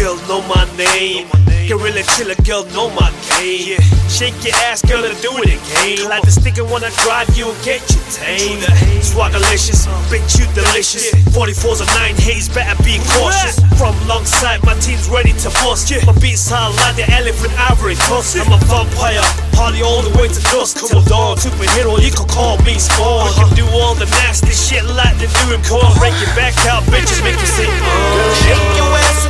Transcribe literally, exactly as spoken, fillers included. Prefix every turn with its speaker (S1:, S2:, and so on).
S1: girl, know my name. Gorilla killer girl, know my name. Shake your ass, girl, and do it again. Like the sticker when I drive you and get you tame. Swaggerlicious, bitch, you delicious. forty-fours or nine haze, better be cautious. From long side, my team's ready to bust. My beats hard like the elephant ivory tusk. I'm a vampire, party all the way to dusk till dawn. Superhero, you can call me Spawn. I can do all the nasty shit like they do in porn. Break your back out, bitches, make you say, oh.
S2: Shake your ass.